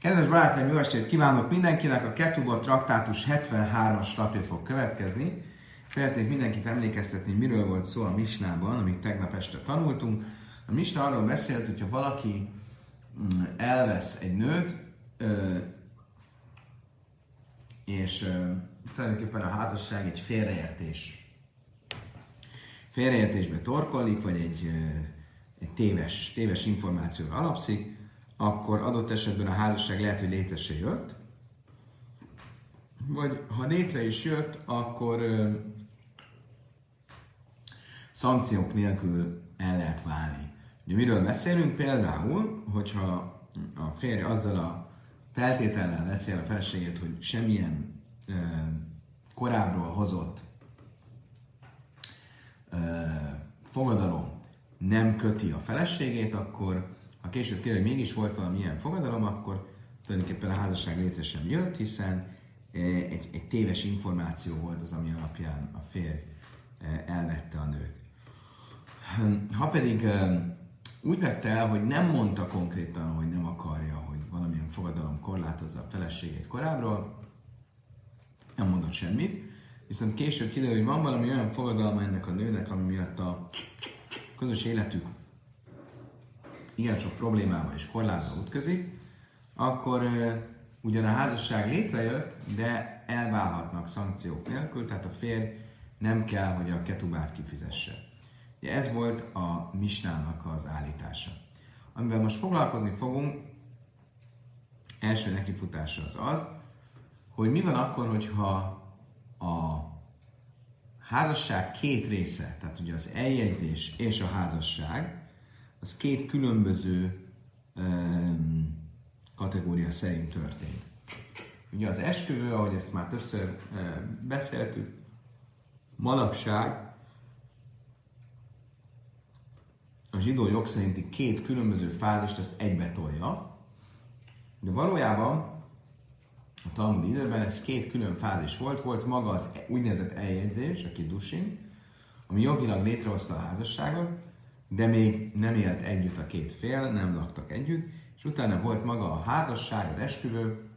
Kedves barátaim, jó estét kívánok mindenkinek! A Ketubot traktátus 73-as lapja fog következni. Szeretnék mindenkit emlékeztetni, miről volt szó a Misnában, amit tegnap este tanultunk. A Misna arról beszélt, hogyha valaki elvesz egy nőt, és tulajdonképpen a házasság egy félreértésbe torkollik, vagy egy téves információra alapszik, akkor adott esetben a házasság lehet, hogy létre se jött, vagy ha létre is jött, akkor szankciók nélkül el lehet válni. Ugye miről beszélünk? Például, hogyha a férj azzal a feltétellel veszi el a feleségét, hogy semmilyen korábbról hozott fogadalom nem köti a feleségét, akkor ha később kiderül, hogy mégis volt valamilyen fogadalom, akkor tulajdonképpen a házasság létre sem jött, hiszen egy téves információ volt az, ami alapján a férj elvette a nőt. Ha pedig úgy vette el, hogy nem mondta konkrétan, hogy nem akarja, hogy valamilyen fogadalom korlátozza a feleségét korábbról, nem mondott semmit, viszont később kiderül, hogy van valami olyan fogadalma ennek a nőnek, ami miatt a közös életük igen sok problémával és korlátba ütközik, akkor ugyan a házasság létrejött, de elválhatnak szankciók nélkül, tehát a férj nem kell, hogy a ketubát kifizesse. Ugye ez volt a Misnának az állítása. Amivel most foglalkozni fogunk, első nekifutása az, hogy mi van akkor, hogyha a házasság két része, tehát ugye az eljegyzés és a házasság, az két különböző kategória szerint történt. Ugye az esküvő, ahogy ezt már többször beszéltük, manapság a zsidó jog szerinti két különböző fázist azt egybe tolja, de valójában a talmudi időben ez két külön fázis volt. Volt maga az úgynevezett eljegyzés, a kidusin, ami jogilag létrehozta a házasságot, de még nem élt együtt a két fél, nem laktak együtt, és utána volt maga a házasság, az esküvő,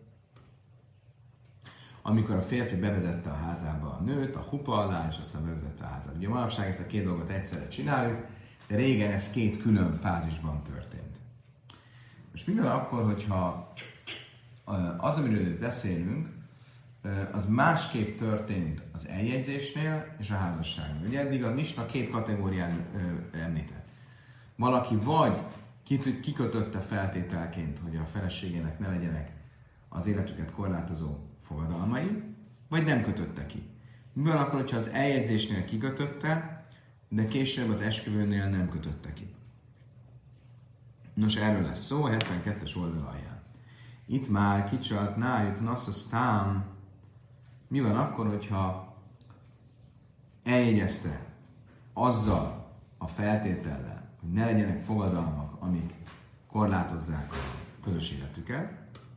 amikor a férfi bevezette a házába a nőt, a hupa alá, és aztán bevezette a házába. Ugye manapság ezt a két dolgot egyszerre csináljuk, de régen ez két külön fázisban történt. Most mi van akkor, hogyha az, amiről beszélünk, az másképp történt az eljegyzésnél és a házasságnál. Ugye eddig a Misna két kategórián említett. Valaki vagy kikötötte feltételként, hogy a feleségének ne legyenek az életüket korlátozó fogadalmai, vagy nem kötötte ki. Mi van akkor, hogyha az eljegyzésnél kikötötte, de később az esküvőnél nem kötötte ki? Nos, erről lesz szó, a 72-es oldal alján. Itt már kicsalt nájuk nasszasztám. Mi van akkor, hogyha eljegyezte azzal a feltétellel, hogy ne legyenek fogadalmak, amik korlátozzák a közös életüket.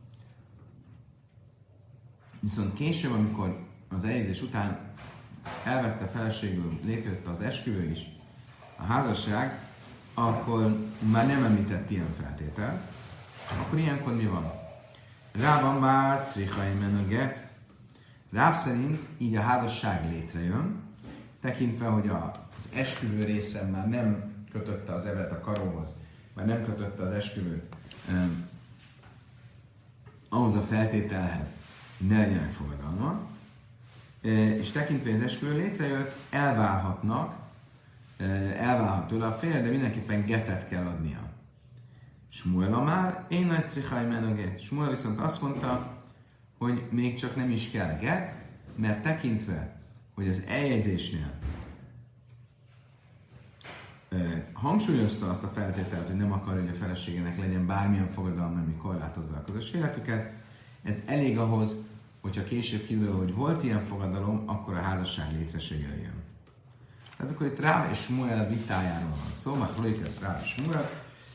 Viszont később, amikor az eljegyzés után elvette feleségül, létrejött az esküvő is, a házasság, akkor már nem említett ilyen feltételt. Akkor ilyenkor mi van? Rában bár crichai menöget. Ráv szerint így a házasság létrejön, tekintve, hogy az esküvő részen már nem kötötte az evet a karóhoz, már nem kötötte az esküvőt ahhoz a feltételhez, hogy ne legyenek fogadalma, és tekintve, hogy az esküvő létrejött, elválhat tőle a fél, de mindenképpen getet kell adnia. Smuel már, én nagy cichai menöget. Smuel viszont azt mondta, hogy még csak nem is kell get, mert tekintve, hogy az eljegyzésnél hangsúlyozta azt a feltételt, hogy nem akar, hogy a feleségének legyen bármilyen fogadalma, ami korlátozza a közös életüket, ez elég ahhoz, hogyha később kiderül, hogy volt ilyen fogadalom, akkor a házasság létre se jöjjön. Tehát akkor itt Ráv és Smuel vitájáról van szó, Machlokes Ráv és Smuel.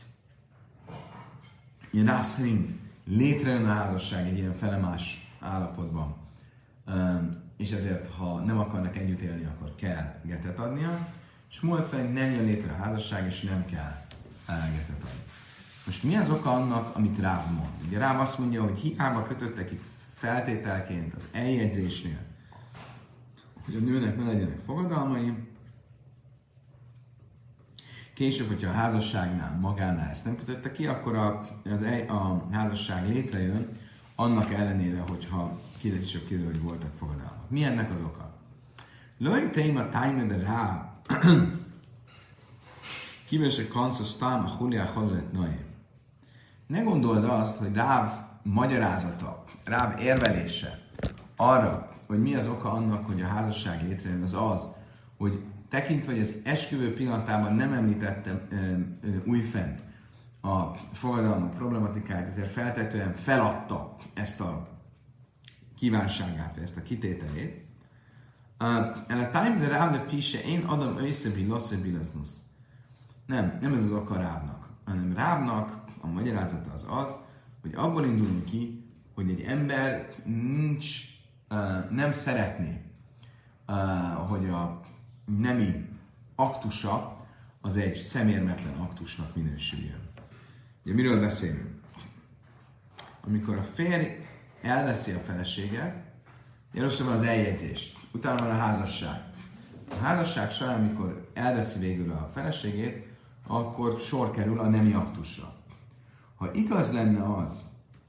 Ilyen Ráv szerint létrejön a házasság egy ilyen felemás állapotban, és ezért, ha nem akarnak együtt élni, akkor kell getet adnia. Smuel szerint nem jön létre a házasság, és nem kell getet adni. Most mi az oka annak, amit Ráv mond? Ugye Ráv azt mondja, hogy hiába kötötte ki feltételként az eljegyzésnél, hogy a nőnek ne legyenek fogadalmai. Később, hogyha a házasságnál, magánál ezt nem kötötte ki, akkor a házasság létrejön, annak ellenére, hogyha később kiderül, hogy voltak fogadalmak. Mi ennek az oka? Lőj téma tájme de rá, kívülse kanszus tám a huliá halolet noé. Ne gondold azt, hogy Ráv magyarázata, Ráv érvelése arra, hogy mi az oka annak, hogy a házasság létrejön, az, hogy tekintve, hogy az esküvő pillanatában nem említettem újfent a fogadalmak problematikát, ezért feltetően feladta ezt a kívánságát, ezt a kitételét. El a time de Ráv le fise, én adom összebi lasszebi lesznusz. Nem ez az oka Rávnak, hanem Rávnak a magyarázata az, hogy abból indulunk ki, hogy egy ember nem szeretné, hogy a nemi aktusa az egy szemérmetlen aktusnak minősüljön. Ugye miről beszélünk? Amikor a férj elveszi a feleséget, először van az eljegyzés, utána van a házasság. A házasság során, amikor elveszi végül a feleségét, akkor sor kerül a nemi aktusra. Ha igaz lenne az,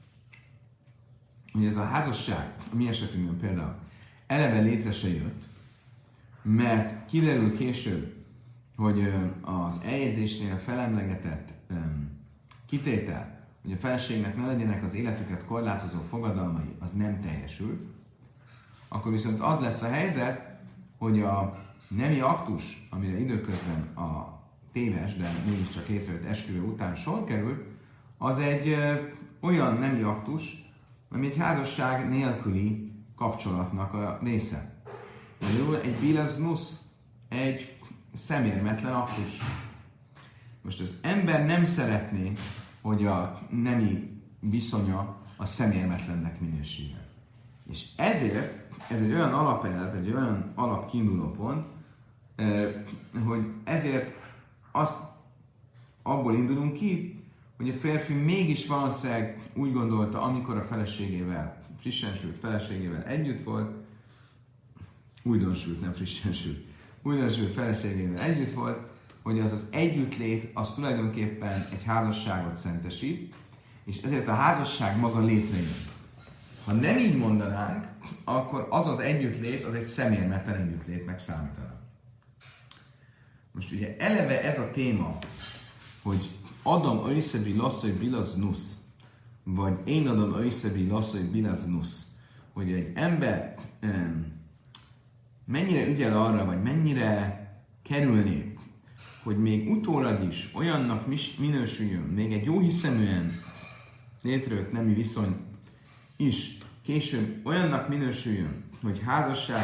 hogy ez a házasság, a mi esetünkben például, eleve létre se jött, mert kiderül később, hogy az eljegyzésnél felemlegetett kitétel, hogy a feleségnek ne legyenek az életüket korlátozó fogadalmai, az nem teljesül, akkor viszont az lesz a helyzet, hogy a nemi aktus, amire időközben a téves, de mégiscsak létrejött esküvő után sor került, az egy olyan nemi aktus, ami egy házasság nélküli kapcsolatnak a része. Egy bilaznusz, egy szemérmetlen aktus. Most az ember nem szeretné, hogy a nemi viszonya a szemérmetlennek minősüljön. És ezért ez egy olyan alapelv, egy olyan alapkiinduló pont, hogy ezért abból indulunk ki, hogy a férfi mégis valószínűleg úgy gondolta, amikor a feleségével, frissen sült feleségével együtt volt, újdonsült, nem frissen sült, újdonsült feleségével együtt volt, hogy az együttlét, az tulajdonképpen egy házasságot szentesít, és ezért a házasság maga létrejön. Ha nem így mondanánk, akkor az együttlét, az egy szemérmetlen együttlétnek számítana. Most ugye eleve ez a téma, hogy Adam összebi lasszai bilaznusz, vagy én adom összebi lasszai bilaznusz, hogy egy ember mennyire ügyel arra, vagy mennyire kerülné, hogy még utólag is olyannak minősüljön, még egy jóhiszeműen létrejött nemi viszony is később olyannak minősüljön, hogy házasság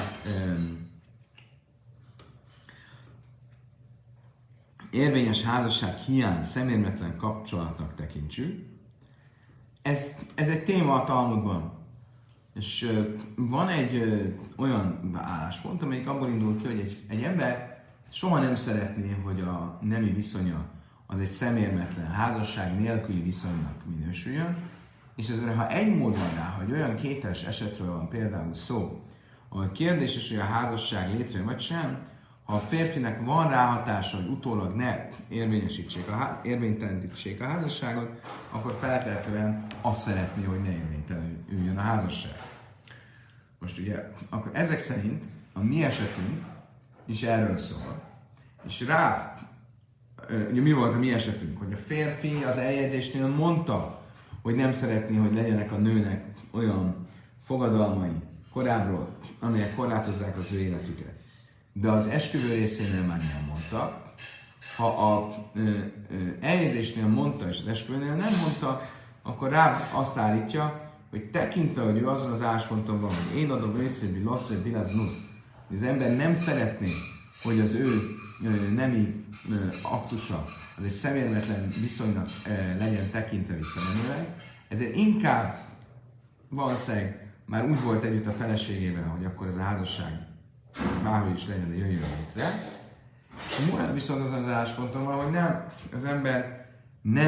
érvényes házasság hiány szemérmetlen kapcsolatnak tekintsük. Ez egy téma a Talmudban. És van egy olyan álláspont, amelyik abból indul ki, hogy egy ember soha nem szeretné, hogy a nemi viszonya az egy szemérmetlen házasság nélküli viszonynak minősüljön, és ezért, ha egy mód van rá, hogy olyan kétes esetről van például szó, ahol kérdéses, hogy a házasság létrejön vagy sem, ha a férfinek van ráhatása, hogy utólag ne érvénytelenítsék a házasságot, akkor feltétlenül azt szeretné, hogy ne érvénytelenüljön a házasság. Most ugye, akkor ezek szerint a mi esetünk is erről szól. És ugye mi volt a mi esetünk? Hogy a férfi az eljegyzésnél mondta, hogy nem szeretné, hogy legyenek a nőnek olyan fogadalmai korábbról, amelyek korlátozzák az ő életüket. De az esküvő részénél már nem mondta. Ha az eljegyzésnél mondta, és az esküvőnél nem mondta, akkor rá azt állítja, hogy tekintve, hogy ő azon az állásponton van, hogy én adom őszébbi, lasszú, bilaznusz, hogy az ember nem szeretné, hogy az ő nemi aktusa az egy szemérmetlen viszonynak legyen tekintve visszamenőleg, ezért inkább valószínűleg már úgy volt együtt a feleségével, hogy akkor ez a házasság bárhogy is legyen, de jöjjön létre. És Muel viszont azon az állásponton van, hogy nem, az ember nem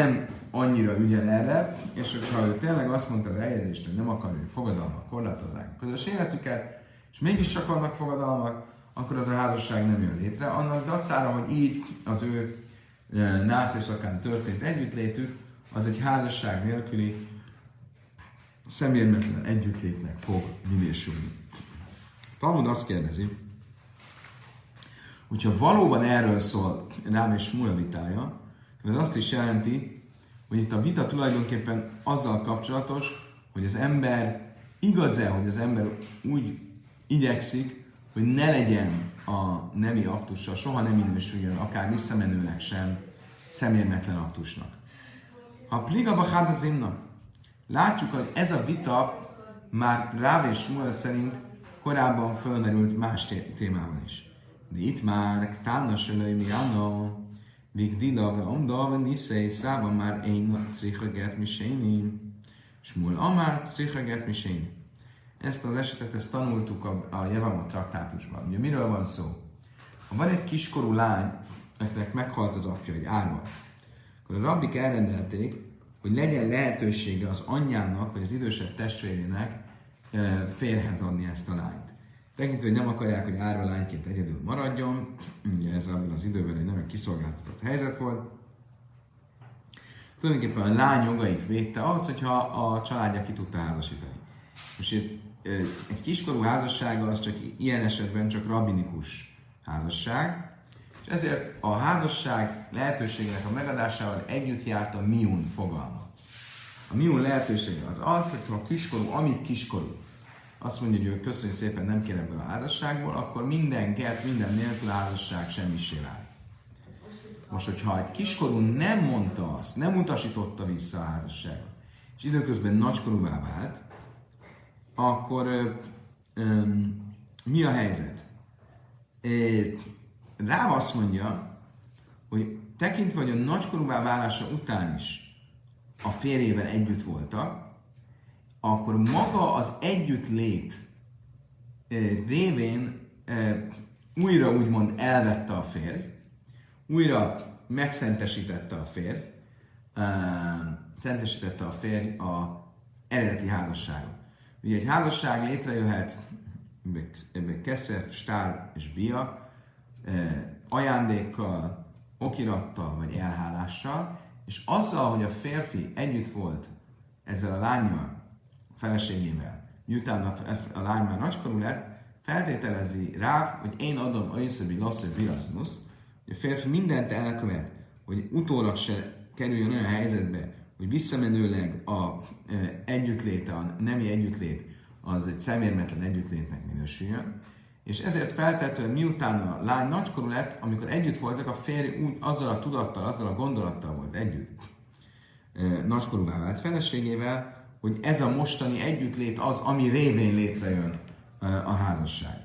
annyira ügyel erre, és hogyha ő tényleg azt mondta az eljegyzést, hogy nem akar, hogy fogadalmak korlátozzák a közös életüket, és mégiscsak vannak fogadalmak, akkor az a házasság nem jön létre. Annak dacára, hogy így az ő nászészakán történt együttlétük, az egy házasság nélküli szemérmetlen együttlétnek fog minősülni. Talmud azt kérdezi, hogyha valóban erről szól Ráv és Smúel vitája, ez azt is jelenti, hogy itt a vita tulajdonképpen azzal kapcsolatos, hogy az ember igaz-e, hogy az ember úgy igyekszik, hogy ne legyen a nemi aktussal, soha nem minősüljön, akár visszamenőleg sem szemérmetlen aktusnak. Ha pligaba hadazimna, látjuk, hogy ez a vita már Ráv és Smúel szerint korábban fölmerült más témában is. De itt már Tána Sölöj Miano, Vigdila ve Omda ve Niszei Szában már én Trichaget Miséni, Smúel Amár Trichaget Miséni. Ezt az esetet ezt tanultuk a Jevamot traktátusban. Ugye miről van szó? Ha van egy kiskorú lány, akinek meghalt az apja egy árva, akkor a rabbik elrendelték, hogy legyen lehetősége az anyjának, vagy az idősebb testvérének férhez adni ezt a lányt. Tekintve, hogy nem akarják, hogy árva lányként egyedül maradjon, ugye ez abban az időben egy nem egy kiszolgáltatott helyzet volt. Tulajdonképpen a lány jogait védte az, hogyha a családja ki tudta házasítani. Most egy kiskorú házassága az csak ilyen esetben csak rabbinikus házasság, és ezért a házasság lehetőségének a megadásával együtt járt a miun fogalma. A miun lehetősége az az, hogy ha a kiskorú, amíg kiskorú, azt mondja, hogy ő köszönjük szépen, nem kér ebből a házasságból, akkor minden gert, minden nélkül a házasság semmisé válik. Most, hogyha egy kiskorú nem mondta azt, nem utasította vissza a házasságot, és időközben nagykorúvá vált, akkor mi a helyzet? Ráv azt mondja, hogy tekintve, hogy a nagykorúvá válása után is a férjével együtt voltak, akkor maga az együttlét révén újra úgymond elvette a férj, újra megszentesítette a férj, szentesítette a férj a eredeti házasságot. Ugye egy házasság létrejöhet Keszer, Stár és Bia, ajándékkal, okirattal vagy elhálással, és azzal, hogy a férfi együtt volt ezzel a lánnyal, a feleségével, miután a lány már nagykorú lett, feltételezi rá, hogy én adom a Iszabi Lasszai Biaszmusz, hogy a férfi mindent elkövet, hogy utólag se kerüljön olyan helyzetbe, hogy visszamenőleg a együttléte, a nemi együttlét az egy szemérmetlen együttlétnek minősüljön, és ezért feltétlenül miután a lány nagykorú lett, amikor együtt voltak, a férj úgy azzal a tudattal, azzal a gondolattal volt együtt nagykorúvá vált feleségével, hogy ez a mostani együttlét az, ami révén létrejön a házasság.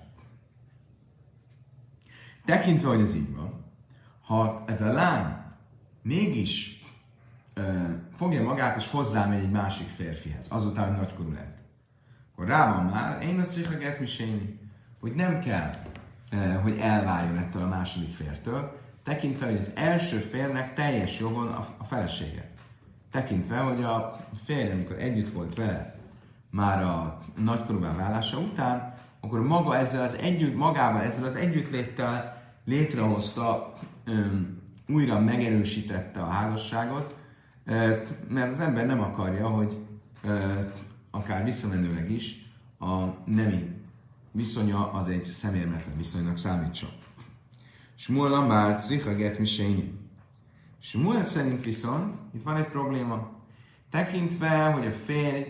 Tekintve, hogy ez így van, ha ez a lány mégis fogja magát és hozzámegy egy másik férfihez, azután, hogy nagykorú lett, akkor rá van már, én azt csak a getmiséni, hogy nem kell, hogy elváljon ettől a második fértől, tekintve, hogy az első férnek teljes jogon a felesége. Tekintve, hogy a férj, amikor együtt volt vele már a nagykorúvá válása után, akkor maga ezzel az együttléttel létrehozta, újra megerősítette a házasságot, mert az ember nem akarja, hogy akár visszamenőleg is a nemi viszonya az egy szemérmetlen viszonynak számítson. Smúel Amár Tricha Get Miséni. Smúel szerint viszont itt van egy probléma. Tekintve, hogy a férj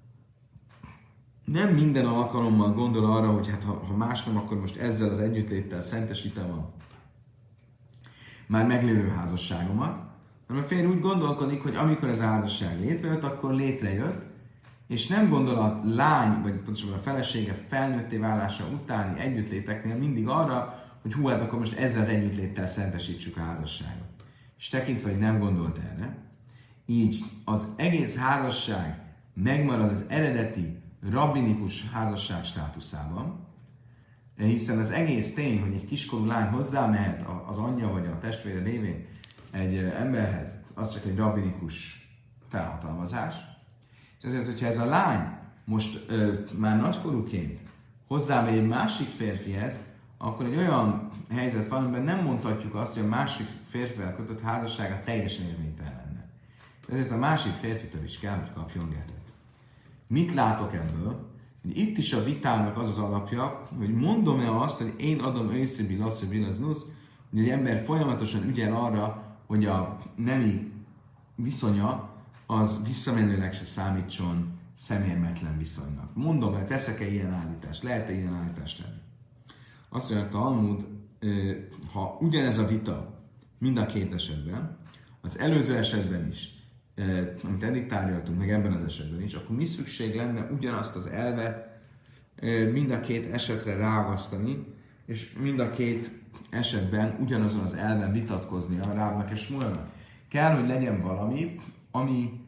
nem minden alkalommal gondol arra, hogy hát ha más nem, akkor most ezzel az együttléttel szentesítem a már meglévő házasságomat, hanem a férj úgy gondolkodik, hogy amikor ez a házasság létrejött, akkor létrejött, és nem gondol a lány, vagy pontosabban a felesége felnőtté válása utáni együttléteknél mindig arra, hogy hú, hát akkor most ezzel az együttléttel szentesítsük a házasságot. És tekintve, hogy nem gondolt erre, így az egész házasság megmarad az eredeti rabbinikus házasság státuszában, hiszen az egész tény, hogy egy kiskorú lány hozzámehet az anyja vagy a testvére révén egy emberhez, az csak egy rabbinikus felhatalmazás. És ezért, hogyha ez a lány most már nagykorúként hozzámegy egy másik férfihez, akkor egy olyan helyzet van, amiben nem mondhatjuk azt, hogy a másik férfivel kötött házassága teljesen érvénytelen lenne. Ezért a másik férfitől is kell, hogy kapjon getet. Mit látok ebből? Itt is a vitának az az alapja, hogy mondom-e azt, hogy én adom őszibi lasszú bilaznusz, hogy egy ember folyamatosan ügyel arra, hogy a nemi viszonya az visszamenőleg se számítson szemérmetlen viszonynak. Mondom, hogy teszek-e ilyen állítást, lehet-e ilyen állítást tenni? Azt mondja, a Talmud, ha ugyanez a vita mind a két esetben, az előző esetben is, amit eddig tárgyaltunk, meg ebben az esetben is, akkor mi szükség lenne ugyanazt az elvet mind a két esetre ráagasztani, és mind a két esetben ugyanazon az elven vitatkozni a Rávnak és Smulnak. Kell, hogy legyen valami, ami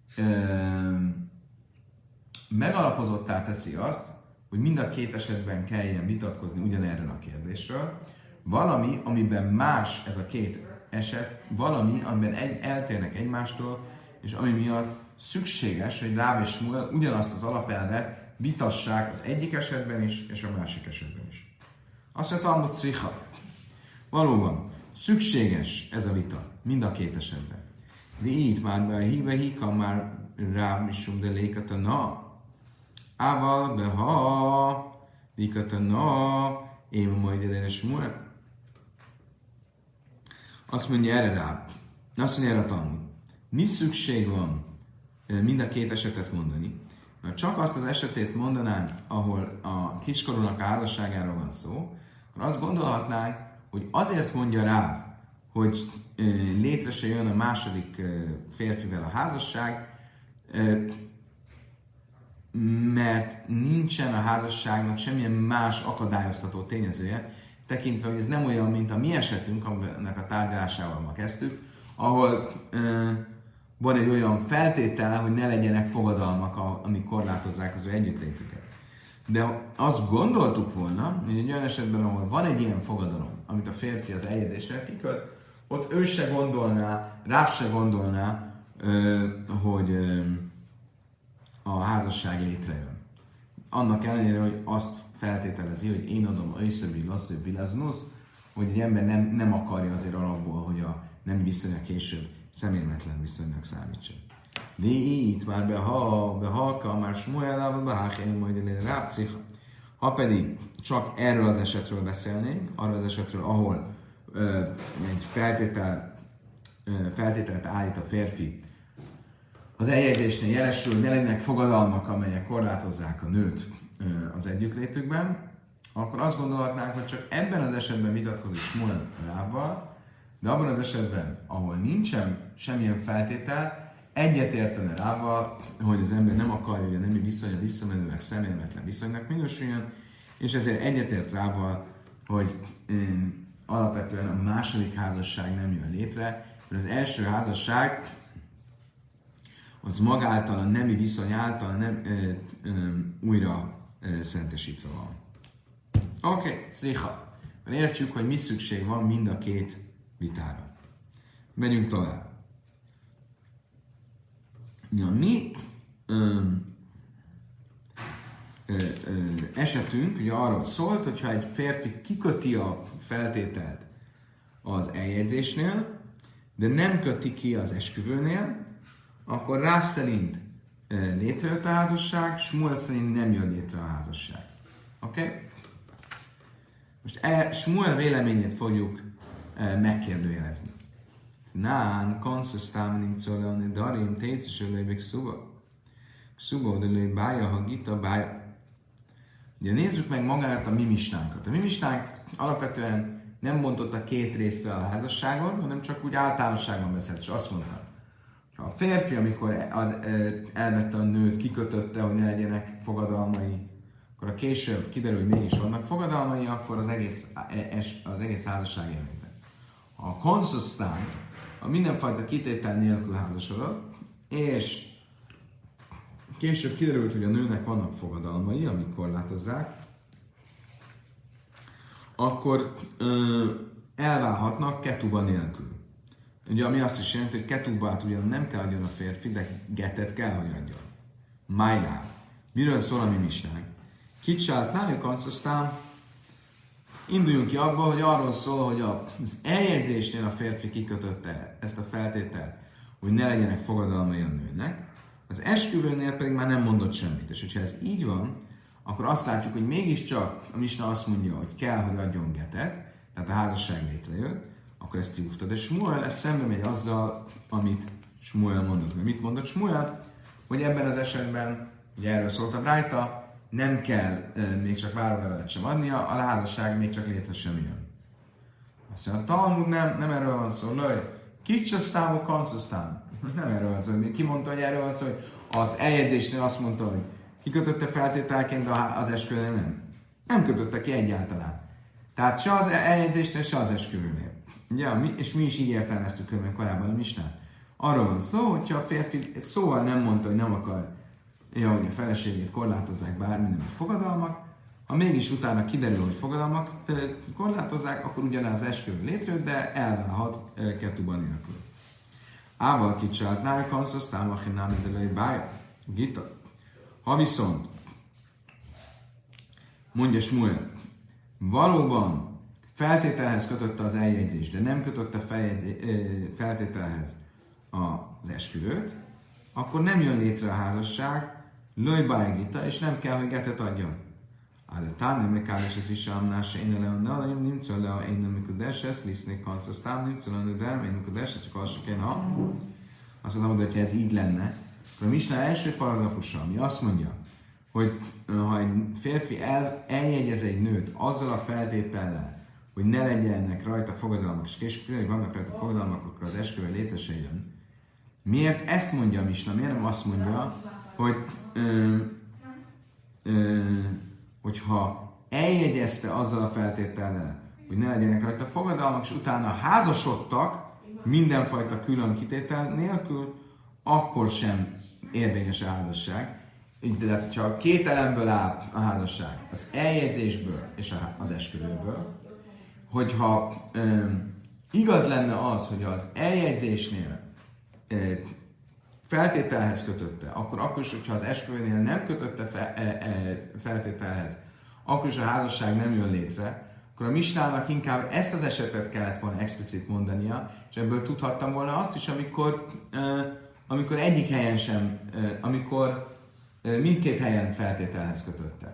megalapozottá teszi azt, hogy mind a két esetben kelljen vitatkozni ugyanerről a kérdésről, valami, amiben más ez a két eset, valami, amiben eltérnek egymástól, és ami miatt szükséges, hogy Ráv és Smuel ugyanazt az alapelvet vitassák az egyik esetben is, és a másik esetben is. Azt mondja, Talmud Cicha. Valóban, szükséges ez a vita, mind a két esetben. De így már be a híve híka már Ráv misum de lékata na. Ával beha lékata na. Én majd elére Smuel. Azt mondja erre Ráv. Azt mondja erre a Talmud. Mi szükség van mind a két esetet mondani? Mert csak azt az esetét mondanánk, ahol a kiskorúnak a házasságáról van szó, akkor azt gondolhatnánk, hogy azért mondja Ráv, hogy létre se jön a második férfivel a házasság, mert nincsen a házasságnak semmilyen más akadályoztató tényezője, tekintve, hogy ez nem olyan, mint a mi esetünk, aminek a tárgyalásával ma kezdtük, ahol van egy olyan feltétele, hogy ne legyenek fogadalmak, amik korlátozzák az ő együttlétüket. De azt gondoltuk volna, hogy egy olyan esetben, ahol van egy ilyen fogadalom, amit a férfi az eljegyzésre kiköt, ott ő se gondolná, Ráv se gondolná, hogy a házasság létrejön. Annak ellenére, hogy azt feltételezi, hogy én adom őszöbbi lasszú bilaznusz, hogy egy ember nem akarja azért alapból, hogy a nem viszonya később szemérmetlen viszonynak számítson. De itt már behalka, már Smuel, behákén majd elére Ráv Cicha. Ha pedig csak erről az esetről beszélnénk, arról az esetről, ahol egy feltételt állít a férfi az eljegyzésnél jelesül, hogy ne legyenek fogadalmak, amelyek korlátozzák a nőt az együttlétükben, akkor azt gondolhatnánk, hogy csak ebben az esetben vitatkozik Smuel Rávval, de abban az esetben, ahol nincsen semmilyen feltétel, egyetértene Rávval, hogy az ember nem akarja, hogy a nemi viszonya visszamenőleg szemérmetlen viszonynak minősüljön, és ezért egyetért Rávval, hogy alapvetően a második házasság nem jön létre, mert az első házasság az magáltal, a nemi viszony által nem újra szentesítve van. Oké, szlicha. Értjük, hogy mi szükség van mind a két vitára. Megyünk tovább. Ja, mi esetünk ugye arról szólt, hogyha egy férfi kiköti a feltételt az eljegyzésnél, de nem köti ki az esküvőnél, akkor Ráv szerint létrejött a házasság, Smuel szerint nem jön létre a házasság. Oké? Okay? Most Smuel véleményét fogjuk megkérdőjelezni. Nán, konszusztám nincsolani darim, tészisölőbek szuba. Szuba, de lőj bája, ha gita bája. Ugye nézzük meg magát a mi misnánkat. A mi misnánk alapvetően nem bontotta két részre a házasságon, hanem csak úgy általánosságban beszélt, és azt mondta, ha a férfi, amikor elvette a nőt, kikötötte, hogy ne legyenek fogadalmai, akkor a később kiderül, hogy mégis vannak fogadalmai, akkor az egész házasság érvényben. Ha a konszusztán, a mindenfajta kitétel nélkül házasodott, és később kiderült, hogy a nőnek vannak fogadalmai, amik korlátozzák, akkor elválhatnak ketuba nélkül. Ugye ami azt is jelenti, hogy ketubát ugyan nem kell adjon a férfi, de getet kell, hogy adjon. Májlá. Miről szól a mi misnánk? Kicsált nájuk aztán induljunk ki abba, hogy arról szól, hogy az eljegyzésnél a férfi kikötötte ezt a feltételt, hogy ne legyenek fogadalmai a nőnek, az esküvőnél pedig már nem mondott semmit. És hogyha ez így van, akkor azt látjuk, hogy mégiscsak a misna azt mondja, hogy kell, hogy adjon getet, tehát a házasság létrejött, akkor ezt tiúfta. De Smuel ez szembe megy azzal, amit Smuel mondott. Mert mit mondott Smuel? Hogy ebben az esetben, ugye erről szóltam rajta, nem kell még csak várólevelet sem adnia, a házasság még csak létre sem jön. Azt mondja, a Talmud nem erről van szó, lőj, kicsasztám, vagy kanszasztám. Nem erről van szó, ki mondta, hogy erről van szó, hogy az eljegyzésnél azt mondta, hogy ki kötötte feltételként, de az esküvőnél nem. Nem kötötte ki egyáltalán. Tehát se az eljegyzésnél, se az esküvőnél. Ugye, és mi is így értelmeztük korábban a misnát. Arról van szó, hogyha a férfi szóval nem mondta, hogy nem akar, hogy a feleségét korlátozzák bármilyen fogadalmak, ha mégis utána kiderül, hogy fogadalmak korlátozzák, akkor ugyanaz az esküvő létrejött, de elválhat kettőban nélkül. Ával kicsált náj kanszasz támachin námi delei bája. Gita. Ha viszont, mondja Smuel, valóban feltételhez kötötte az eljegyzést, de nem kötötte feltételhez az esküvőt, akkor nem jön létre a házasság, lőjbájgita, és nem kell, hogy getet adjon. De tánő megállás az is amnása én le, nincs le, én nem mikor desesz, lisznék kanszasz tám, nincs le, de én mikor desesz, akkor azt kéne, ha. Azt mondom, hogy ha ez így lenne, akkor a Misna első paragrafusa, ami azt mondja, hogy ha egy férfi eljegyez egy nőt azzal a feltétellel, hogy ne legyenek rajta fogadalmak, és később, hogy vannak rajta fogadalmak, akkor az esküvő létre se jön. Miért ezt mondja a Misna? Miért nem azt mondja, hogy hogyha eljegyezte azzal a feltétellel, hogy ne legyenek rajta fogadalmak, és utána házasodtak mindenfajta külön kitétel nélkül, akkor sem érvényes a házasság. Tehát, hogyha két elemből áll a házasság, az eljegyzésből és az esküvőből, hogyha igaz lenne az, hogy az eljegyzésnél feltételhez kötötte, akkor is, hogyha az esküvőnél nem kötötte feltételhez, akkor is a házasság nem jön létre, akkor a Misnának inkább ezt az esetet kellett volna explicit mondania, és ebből tudhattam volna azt is, amikor egyik helyen sem, amikor mindkét helyen feltételhez kötötte.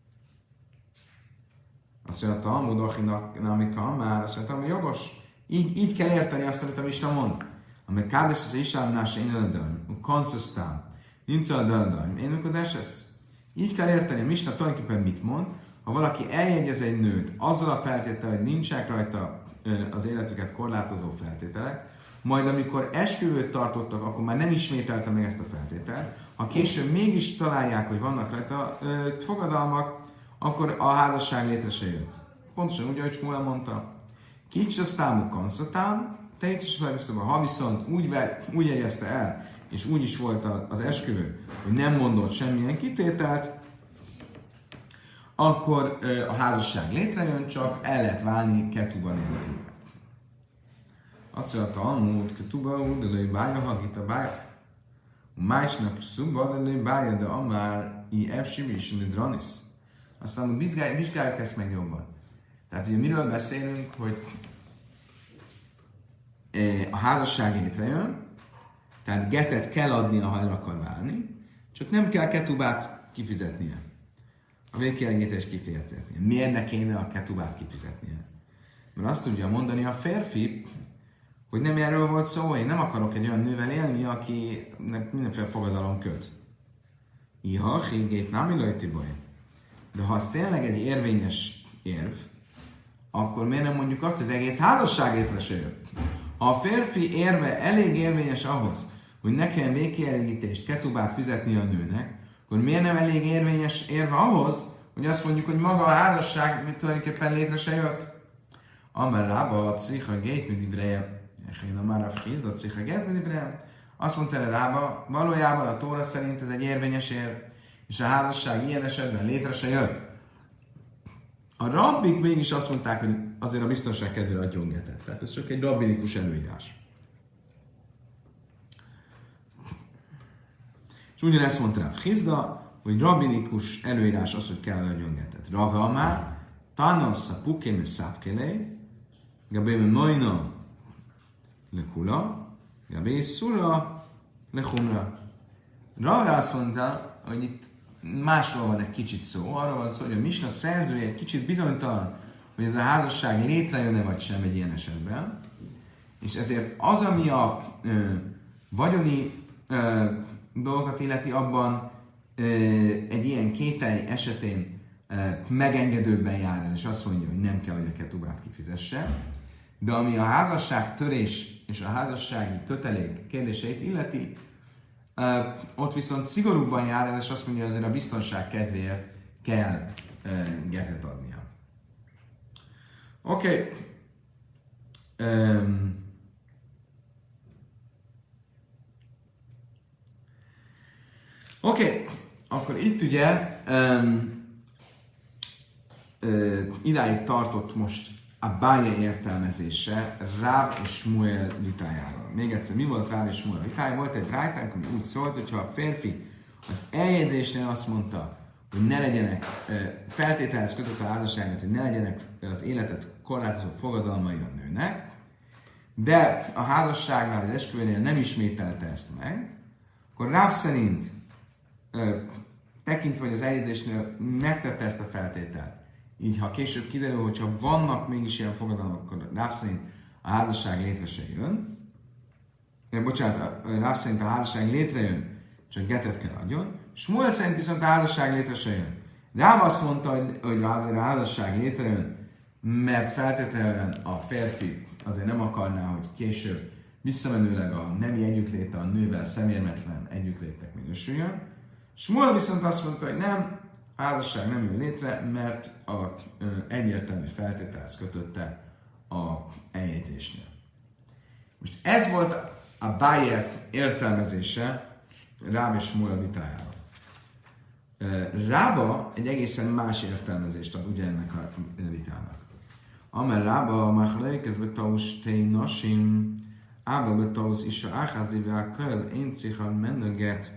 Azt mondja, a Talmud Achinamika már, azt mondta, hogy jogos. Így kell érteni azt, amit a Misna mond. Amely kádes az isálnás én eladom, konszusztám, nincs a döldöm, én mikor desesz. Így kell érteni, a Misna tulajdonképpen mit mond, ha valaki eljegyez egy nőt azzal a feltétel, hogy nincsenek rajta az életüket korlátozó feltételek, majd amikor esküvőt tartottak, akkor már nem ismételte meg ezt a feltételt. Ha később mégis találják, hogy vannak rajta fogadalmak, akkor a házasság létre se jött. Pontosan úgy, ahogy Smuel mondta. Kicsi az támuk kanszatám, te itt is szóval, ha viszont úgy jegyezte el, és úgy is volt az esküvő, hogy nem mondott semmilyen kitételt, akkor a házasság létrejön, csak el lehet válni ketuba nélkül. Azt mondta, Talmud, ketuba, de lőj bája, hagita bája. Másnak szuba, de lőj bája, de amár i efsim is, de dranis. Aztán vizsgáljuk ezt meg jobban. Tehát ugye miről beszélünk, hogy a házasság létrejön, tehát getet kell adnia, ha el akar válni, csak nem kell ketubát kifizetnie. A végkielégítést kifizetnie. Miért ne kéne a ketubát kifizetnie? Mert azt tudja mondani a férfi, hogy nem erről volt szó, én nem akarok egy olyan nővel élni, akinek mindenféle fogadalom köt. Iha, hígét, nem illajti baj. De ha az tényleg egy érvényes érv, akkor miért nem mondjuk azt, hogy az egész házasság létre se jött? Ha a férfi érve elég érvényes ahhoz, hogy ne kelljen végkielégítést, ketubát fizetni a nőnek, akkor miért nem elég érvényes érve ahhoz, hogy azt mondjuk, hogy maga a házasság tulajdonképpen létre se jött? Amár rába a cicha gét mit ibreje, én a már a fizd a cicha gét mit ibreje, azt mondta erre rába, valójában a Tóra szerint ez egy érvényes érv, és a házasság ilyen esetben létre se jött. A rabbik mégis azt mondták, hogy azért a biztonság kedvére adjon getet. Tehát ez csak egy rabbinikus előírás. És ugyanezt mondta Rav Hizda, hogy rabbinikus előírás az, hogy kell adjon getet. Rave Amár, Tanasz a pukéme szápkelej, Gabéme Majna lekula, Gabé Szura lehumra. Rave azt mondta, hogy itt másról van egy kicsit szó. Arról van szó, hogy a misna szerzője egy kicsit bizonytalan, hogy ez a házasság létrejön-e vagy sem egy ilyen esetben. És ezért az, ami a vagyoni dolgokat illeti, abban egy ilyen kételj esetén megengedőbben jár el, és azt mondja, hogy nem kell, hogy a ketubát kifizesse. De ami a házasság törés és a házassági kötelék kérdéseit illeti, ott viszont szigorúbban jár el, és azt mondja, hogy azért a biztonság kedvéért kell getet adnia. Oké. Oké, akkor itt ugye idáig tartott most a Báje értelmezése Ráv és Smuel vitájáról. Még egyszer, mi volt Ráv és Smuel vitája? Volt egy brájtánk, ami úgy szólt, hogyha a férfi az eljegyzésnél azt mondta, hogy ne legyenek, feltételhez kötött a házasságot, hogy ne legyenek az életet korlátozó fogadalmai a nőnek, de a házasságnál, az esküvőnél nem ismételte ezt meg, akkor Ráv szerint tekintve, hogy az eljegyzésnél megtette ezt a feltételt, így ha később kiderül, hogyha vannak mégis ilyen fogadalmak, akkor Ráv szerint a házasság létre se jön. Ráv szerint a házasság létrejön, csak getet kell adjon. Smuel szerint viszont a házasság létre se jön. Ráv azt mondta, hogy azért a házasság létrejön, mert feltétlenül a férfi azért nem akarná, hogy később visszamenőleg a nemi együttléte a nővel szemérmetlen együttlétnek minősüljön. Smuel viszont azt mondta, hogy nem, a házasság nem jön létre, mert a egyértelmű feltételhez kötötte a eljegyzésnél. Most ez volt a Báje értelmezése Ráv és Smuel vitájára. Rába egy egészen más értelmezést ad ugyanennek a vitának. Amel Rába machlekez betaus tei nasim, ába betaus isha áházivel köl, én cichal menöget.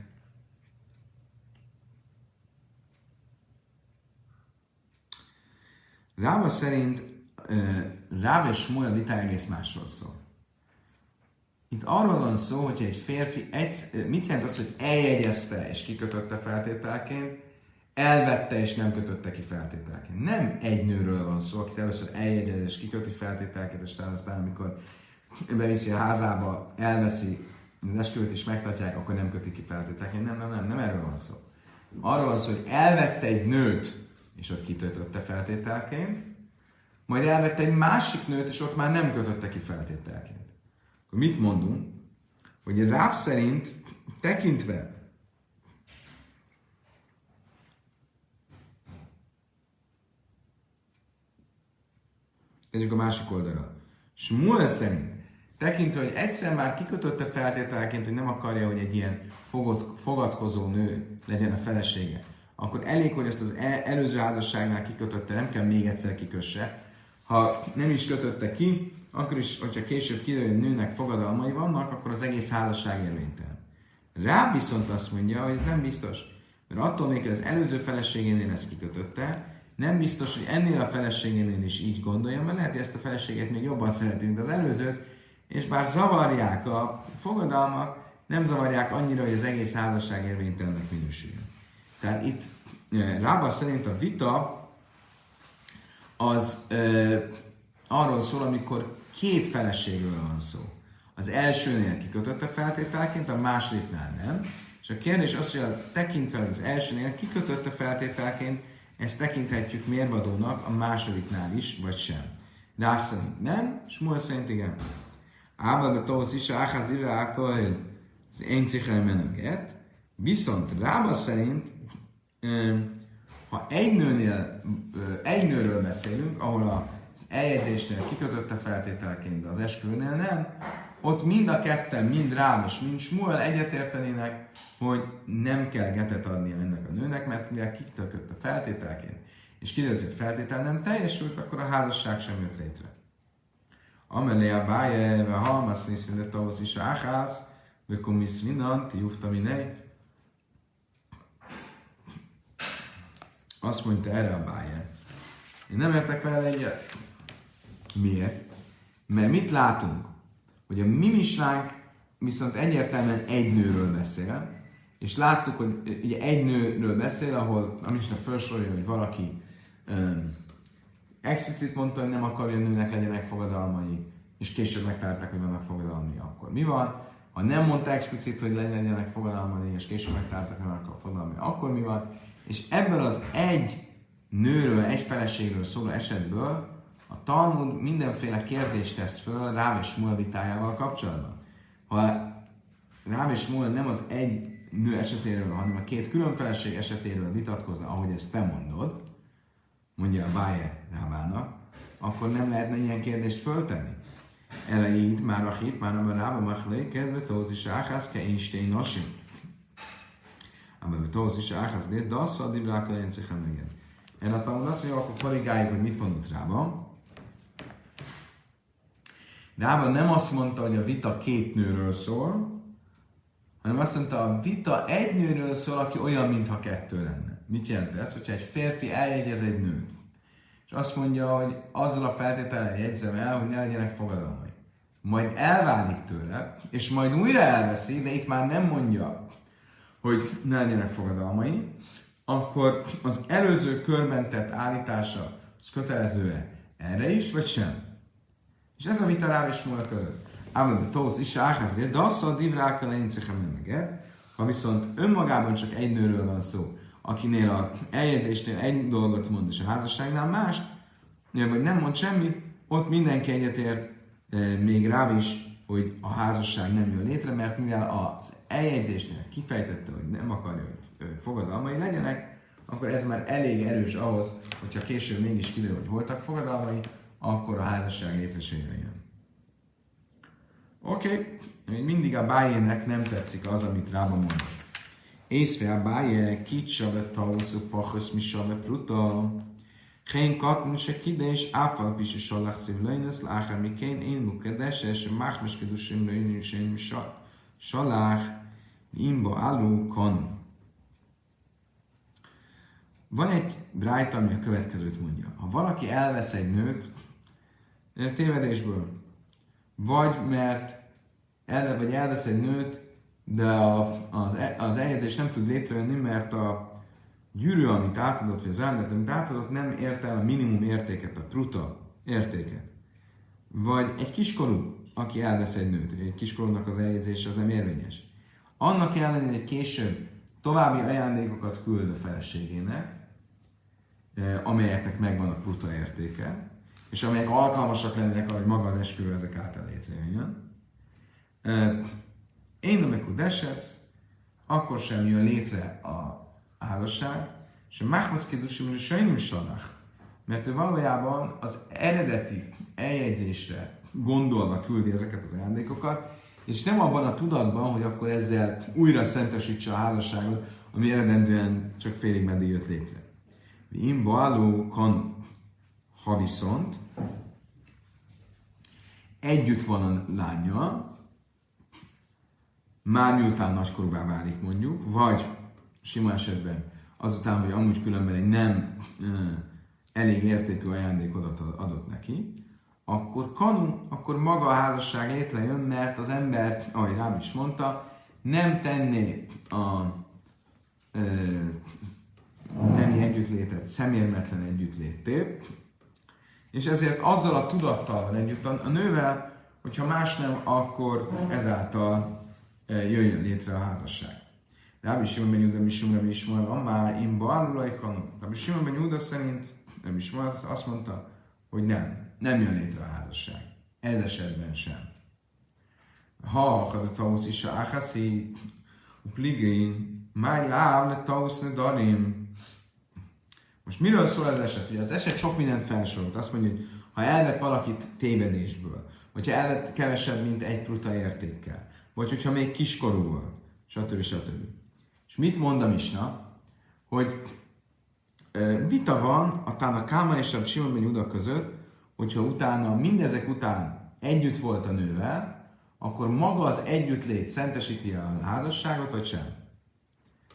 Rába szerint Ráv és Smuel vitája egész másról szól. Itt arról van szó, hogy egy férfi, mit jelent az, hogy eljegyezte és kikötötte feltételként, elvette és nem kötötte ki feltételként. Nem egy nőről van szó, akit először eljegyez és kiköti feltételként, és aztán amikor beviszi a házába, elveszi az esküvőt és megtartják, akkor nem köti ki feltételként. Nem erről van szó. Arról van szó, hogy elvette egy nőt, és ott kitötötte feltételként, majd elvette egy másik nőt, és ott már nem kötötte ki feltételként. Akkor mit mondunk? Hogy a Ráv szerint tekintve ez a másik oldalra. Smuel szerint tekintve, hogy egyszer már kikötötte feltételként, hogy nem akarja, hogy egy ilyen fogadkozó nő legyen a felesége, akkor elég, hogy ezt az előző házasságnál kikötötte, nem kell még egyszer kikösse. Ha nem is kötötte ki, akkor is, hogyha később kiderül, hogy nőnek fogadalmai vannak, akkor az egész házasság érvénytelen. Rá viszont azt mondja, hogy ez nem biztos. Mert attól még, hogy az előző feleségénél ezt kikötötte, nem biztos, hogy ennél a feleségénél is így gondolja, mert lehet, hogy ezt a feleséget még jobban szereti, mint az előzőt, és bár zavarják a fogadalmak, nem zavarják annyira, hogy az egész házasság érvénytelennek minősüljön. Tehát itt Rába szerint a vita az arról szól, amikor két feleségről van szó. Az elsőnél kikötötte feltételként, a másodiknál nem. És a kérdés az, hogy tekintve az elsőnél kikötötte feltételként, ezt tekinthetjük mérvadónak a másodiknál is, vagy sem. Ráv szerint nem, Smuel szerint igen. Ábel betóz is a áház irákkal az én cichel menöget, viszont Rába szerint ha egy nőről beszélünk, ahol az eljegyzésnél kikötötte feltételként, de az esküvőnél nem, ott mind a ketten, mind Ráv és mind Smuel egyetértenének, hogy nem kell getet adnia ennek a nőnek, mert mivel kikötötte feltételként, és kiderült, hogy feltétel nem teljesült, akkor a házasság sem jött létre. Amelé a báje, a halmasz nézszínlet ahhoz is a áház, vökomisz minant, jufta minej. azt mondta erre a Bájer. Én nem értek vele egyet. Miért? Mert mit látunk? Hogy a mi misnánk viszont egyértelműen egy nőről beszél, és láttuk, hogy ugye egy nőről beszél, ahol a misna felsorolja, hogy valaki explicit mondta, hogy nem akarja, hogy a nőnek legyenek fogadalmai, és később megtalálták, hogy vannak fogadalmai, akkor mi van? Ha nem mondta explicit, hogy legyenek fogadalmai, és később megtalálták, hogy vannak fogadalmai, akkor mi van? És ebből az egy nőről, egy feleségről szóló esetből a Talmud mindenféle kérdést tesz föl Ráv és Shmuel vitájával kapcsolatban. Ha Ráv és Shmuel nem az egy nő esetéről, hanem a két külön feleség esetéről vitatkozna, ahogy ezt te mondod, mondja a Bájer Rávának, akkor nem lehetne ilyen kérdést föltenni. Elejét, már a hit, már a Rába Machlé, kezdve tóz is áház, ke Einstein nasim. Ám tóz is áház, de azt a divrákkal én cichem megyen. Erre a Talmud azt mondja, akkor korrigáljuk, hogy mit mondott Rába. Rába nem azt mondta, hogy a vita két nőről szól, hanem azt mondta, a vita egy nőről szól, aki olyan, mintha kettő lenne. Mit jelent ez? Hogyha egy férfi eljegyez egy nőt, és azt mondja, hogy azzal a feltétellel jegyzem el, hogy ne legyenek fogadalmai. Majd elválik tőle, és majd újra elveszi, de itt már nem mondja, hogy ne legyenek fogadalmai, akkor az előző körben tett állítása az kötelező-e erre is, vagy sem? És ez a vita Ráv és Shmuel között. Ám a tóz is áházgat, de azt a divrákkal én cichem meg. Ha viszont önmagában csak egy nőről van szó, akinél a eljegyzésnél egy dolgot mond, és a házasságnál más, vagy nem mond semmit, ott mindenki egyetért, még Ráv is, hogy a házasság nem jön létre, mert mivel az eljegyzésnél kifejtette, hogy nem akarja, hogy fogadalmai legyenek, akkor ez már elég erős ahhoz, hogyha később mégis kiderül, hogy voltak fogadalmai, akkor a házasság létre se jöjjön. Oké, mindig a Bájének nem tetszik az, amit Rába mond. Észve a Bájé kicsabe tauszú pachosz misabe pruta. Geen katn se kidés, áfal pise salach szívlőnös, láhár mikén én mukedes, és máhmes kedusim lőnös én salach, imba álló kan. Van egy brájta, ami a következőt mondja. Ha valaki elvesz egy nőt tévedésből, vagy mert elvesz egy nőt, de az eljegyzés nem tud létrejönni, mert a gyűrű, amit átadott, vagy az rendet, amit átadott, nem ért el a minimum értéket, a pruta értéket. Vagy egy kiskorú, aki elvesz egy nőt, egy kiskorúnak az eljegyzés az nem érvényes. Annak ellenére, hogy később további ajándékokat küld a feleségének, amelyeknek megvan a pruta értéke, és amelyek alkalmasak lennének arra, hogy maga az esküvő ezek által létrejöjjön. Én a mekudesesz, akkor sem jön létre a házasság, és a máhmasz kidusim sajnim salach, mert ő valójában az eredeti eljegyzésre gondolva küldi ezeket az ajándékokat, és nem abban a tudatban, hogy akkor ezzel újra szentesítse a házasságot, ami eredendően csak félig meddig jött létre. Imboáló kanu. Ha viszont együtt van a lánya, már miután nagykorúvá válik mondjuk, vagy sima esetben azután, hogy amúgy különben egy nem elég értékű ajándékot adott neki, akkor kanu, akkor maga a házasság létrejön, mert az ember, ahogy Ráb is mondta, nem tenné a nemi együttlétet szemérmetlen együttlétté, és ezért azzal a tudattal van együtt a nővel, hogyha más nem, akkor ezáltal jöjjön létre a házasság. Rábi Simon ben Júda Misum Ismael, amár imba állulaj kanu. Rábi Simon ben Júda szerint nem is azt mondta, hogy nem jön létre a házasság. Ez esetben sem. Ha akad a tausz is a áhászi, a pligén, máj láv le tausz ne darim. Most miről szól az eset? Ugye az eset sok mindent felsorolt. Azt mondja, hogy ha elvett valakit tévedésből, vagy ha elvett kevesebb, mint egy pruta értékkel, vagy hogyha még kiskorú volt, stb. Stb. És mit mond a misna? Hogy vita van a Tanakáma és a Simon ben Júda között, hogyha utána, mindezek után együtt volt a nővel, akkor maga az együttlét szentesíti a házasságot, vagy sem?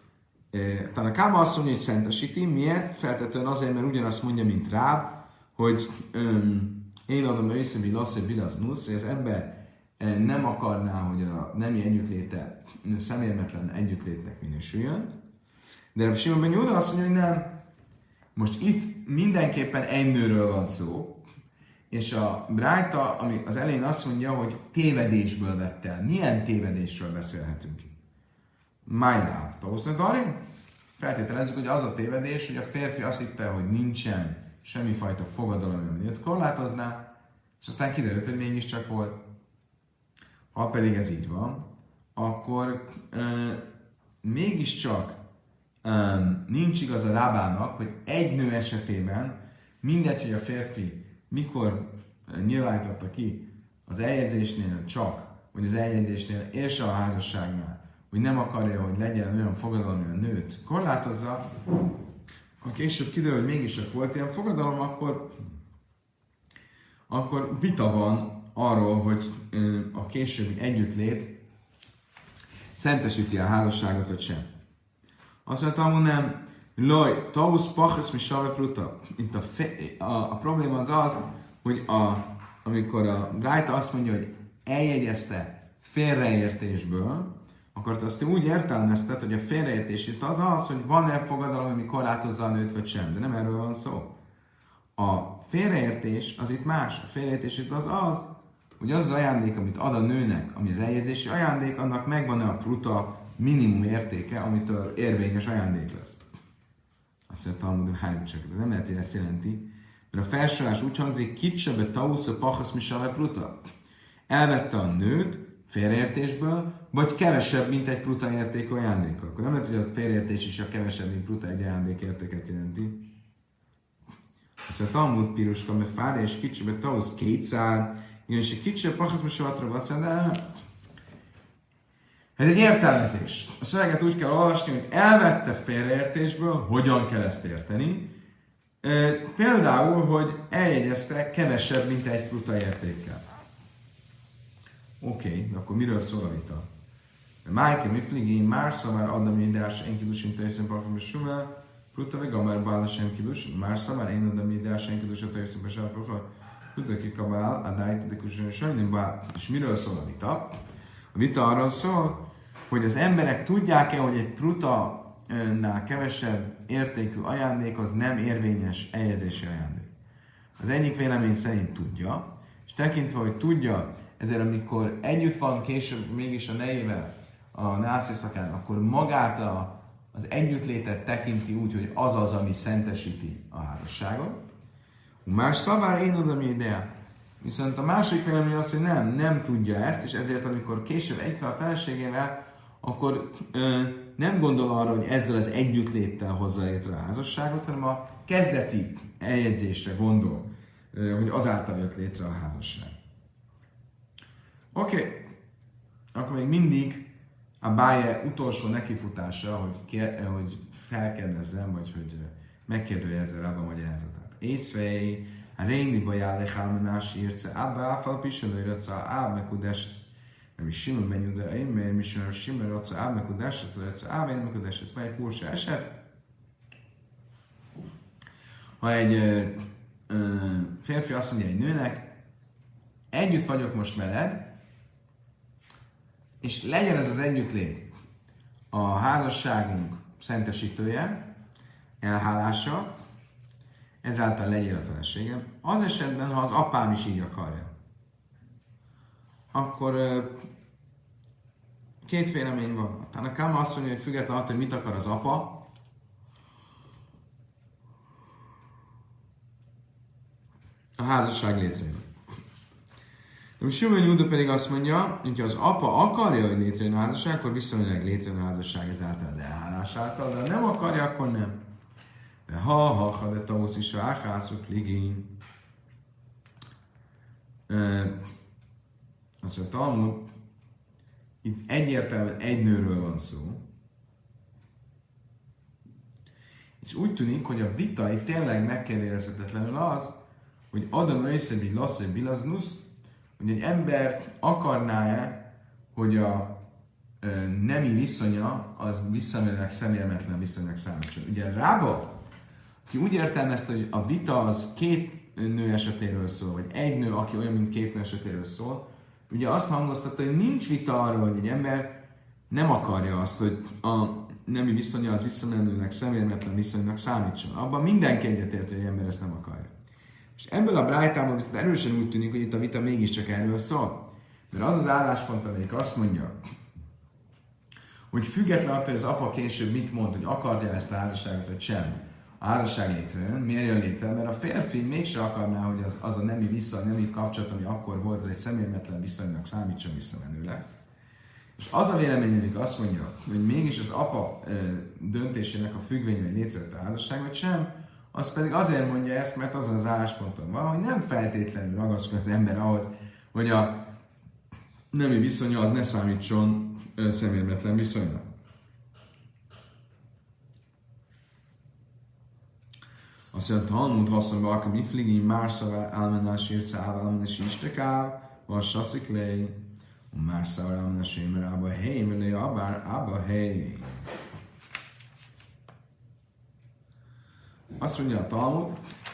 Talán Káma azt mondja, hogy szentesíti. Miért? Feltetően azért, mert ugyanazt mondja, mint Ráb, hogy én adom össze, hogy lasszai bilaznusz, hogy az ember nem akarná, hogy a nemi együttléte szemérmetlen együttlétnek minősüljön. De Rabbi Simon ben Júda azt mondja, hogy nem. Most itt mindenképpen egy nőről van szó, és a Brájta, ami az elején azt mondja, hogy tévedésből vett el. Milyen tévedésről beszélhetünk? Májdáv. Tausznedarim? Feltételezzük, hogy az a tévedés, hogy a férfi azt hitte, hogy nincsen semmifajta fogadalom, ami őt korlátozná, és aztán kiderült, hogy mégiscsak volt. Ha pedig ez így van, akkor mégiscsak nincs igaz a Rábának, hogy egy nő esetében mindegy, hogy a férfi mikor nyilvánította ki az eljegyzésnél csak, vagy az eljegyzésnél és a házasságnál, hogy nem akarja, hogy legyen olyan fogadalom, ami a nőt korlátozza, ha később kiderül, hogy mégiscsak volt ilyen fogadalom, akkor vita van arról, hogy a későbbi együttlét szentesíti a házasságot, vagy sem. Azt mondta, hogy nem. Loj, tausz, pachesz, mi save pruta. Itt a probléma az, hogy amikor a Brájta azt mondja, hogy eljegyezte félreértésből, akkor azt úgy értelmezted, hogy a félreértés itt az, hogy van-e fogadalom, ami korlátozza a nőt, vagy sem. De nem erről van szó. A félreértés az itt más. A félreértés itt az, hogy az ajándék, amit ad a nőnek, ami az eljegyzési ajándék, annak megvan-e a pruta minimum értéke, amitől érvényes ajándék lesz. Azt mondja, hogy hánycsak, de nem lehet, hogy ezt jelenti. Mert a felsorolás úgy hangzik, kitsebe tausz, pachasz, misave pruta. Elvette a nőt félreértésből, vagy kevesebb, mint egy pruta értékű ajándék. Akkor nem lehet, hogy a félreértés is a kevesebb, mint pruta egy ajándék értéket jelenti. Azt mondja, Talmud Piruska, mert fárja és kitsebe tausz 200, igen, és egy kitsebe pachasz, misave azt mondja, de ez egy értelmezés. A szöveget úgy kell olvasni, hogy elvette félreértésből, hogyan kell ezt érteni. Például, hogy eljegyezte kevesebb, mint egy pruta értékkel. Oké, akkor miről szól a vita? Májke, mi fligi, már szamár adom idás, én kidusin tőjszön parfum és suvel, pruta vagy gamár bála sem kidus, már szamár én adom idás, én kidus a tőjszön parfum, pruta kikabál, a dájtedikusön sajnén bál. És miről szól a vita? A vita arról szól, hogy az emberek tudják-e, hogy egy pruta-nál kevesebb értékű ajándék az nem érvényes eljegyzési ajándék. Az egyik vélemény szerint tudja, és tekintve, hogy tudja, ezért amikor együtt van később mégis a nejével a náci szakán, akkor magát az együttlétet tekinti úgy, hogy az, ami szentesíti a házasságot. Más szavár én oda mi ideje. Viszont a másik vélemény az, hogy nem tudja ezt, és ezért amikor később együtt van a feleségével, akkor nem gondol arra, hogy ezzel az együttléttel hozza létre a házasságot, hanem a kezdeti eljegyzésre gondol, hogy azáltal jött létre a házasság. Oké. Akkor még mindig a báje utolsó nekifutása, hogy felkérdezzem, vagy hogy megkérdőjelezze Rabba magyarázatát. Észvei, a réni bajál lechálmenás írce, ábba áfal piselőröca, áb mekudeses. Nem is Simon ben Júda, én mert mi sem Simon röca, áb mekudeses, áb én mekudeses. Ez már egy furcsa eset. Ha egy férfi azt mondja egy nőnek, együtt vagyok most veled, és legyen ez az együttlét a házasságunk szentesítője, elhálása, ezáltal legyél a feleségem. Az esetben, ha az apám is így akarja, akkor két vélemény van. A Káma azt mondja, hogy függetlenül attól, hogy mit akar az apa, a házasság létrejön. De Simon Júda pedig azt mondja, hogy ha az apa akarja, hogy létrejön a házasság, akkor viszonylag létrejön a házasság ezáltal az elhálás által, de ha nem akarja, akkor nem. De ha, de tavasz is ráhászok, ligény. Azt mondja, Talmud, itt egyértelműen egy nőről van szó. És úgy tűnik, hogy a vita itt tényleg megkérdezhetetlenül az, hogy Adam összebi lasszai bilaznusz, hogy egy ember akarná-e, hogy a nemi viszonya, az visszamenőleg szemérmetlen viszonynak számítson. Ugye Rába, aki úgy értelmezte, hogy a vita az két nő esetéről szól, vagy egy nő, aki olyan, mint két nő esetéről szól, ugye azt hangoztatta, hogy nincs vita arról, hogy egy ember nem akarja azt, hogy a nemi viszonya az visszamenőleg szemérmetlen viszonynak számítson. Abban mindenki egyetért, hogy egy ember ezt nem akarja. És ebből a brájtából viszont erősen úgy tűnik, hogy itt a vita mégiscsak erről szól. Mert az az álláspont, amelyik azt mondja, hogy független attól, hogy az apa később mit mond, hogy akarja ezt a házasságot, vagy sem, a házasság létrejön, miért jön létre? Mert a férfi mégse akarná, hogy az a nemi kapcsolat, ami akkor volt, az egy szemérmetlen viszonynak számítson visszamenőleg. És az a vélemény, hogy azt mondja, hogy mégis az apa döntésének a függvénye, hogy létrejött a házasság, vagy sem, az pedig azért mondja ezt, mert azon az állásponton van, hogy nem feltétlenül ragaszkodik az ember ahhoz, hogy a nemi viszonya az ne számítson szemérmetlen viszonynak. Azt mondja, Talmud haszon balka mifligi, márszavar álmenás írcáv, álmenás istekáv, van sassziklej, márszavar álmenás émer, ába hely, melé, ába hely. Azt mondja a Talmud,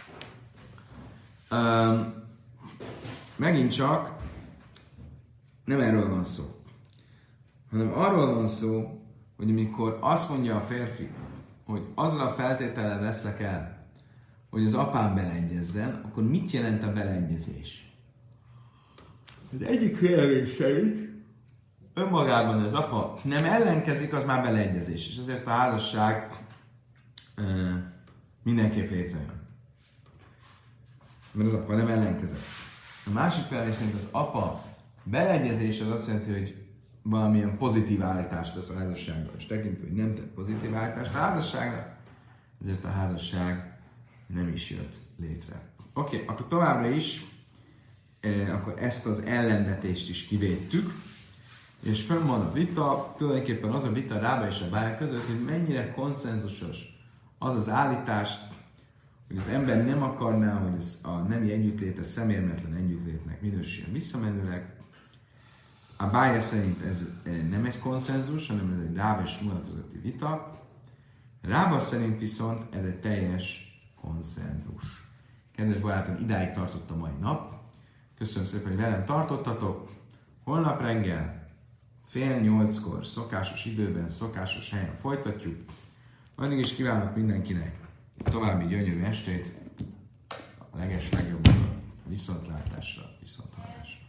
megint csak nem erről van szó, hanem arról van szó, hogy amikor azt mondja a férfi, hogy azzal a feltétellel veszlek el, hogy az apám beleegyezzen, akkor mit jelent a beleegyezés? Az egyik vélemény szerint önmagában az apa nem ellenkezik, az már beleegyezés, és ezért a házasság mindenképp létrejön. Mert az apa nem ellenkezett. A másik vélemény szerint az apa beleegyezés az azt jelenti, hogy valamilyen pozitív állítást tesz a házasságra, és tekintve, hogy nem tett pozitív állítást a házasságra, ezért a házasság nem is jött létre. Oké, akkor továbbra is, akkor ezt az ellenvetést is kivédtük, és fönn van a vita, tulajdonképpen az a vita Rába és a Bája között, hogy mennyire konszenzusos az az állítás, hogy az ember nem akarná, hogy a nemi együttlét, a szemérmetlen együttlétnek minősüljön visszamenőleg. A Bája szerint ez nem egy konszenzus, hanem ez egy Rába és Smuel közötti vita. Rába szerint viszont ez egy teljes konszenzus. Kedves barátom, idáig tartott a mai nap. Köszönöm szépen, hogy velem tartottatok. Holnap reggel 7:30-kor, szokásos időben, szokásos helyen folytatjuk. Addig is kívánok mindenkinek további gyönyörű estét, a leges legjobban viszontlátásra, viszonthallásra.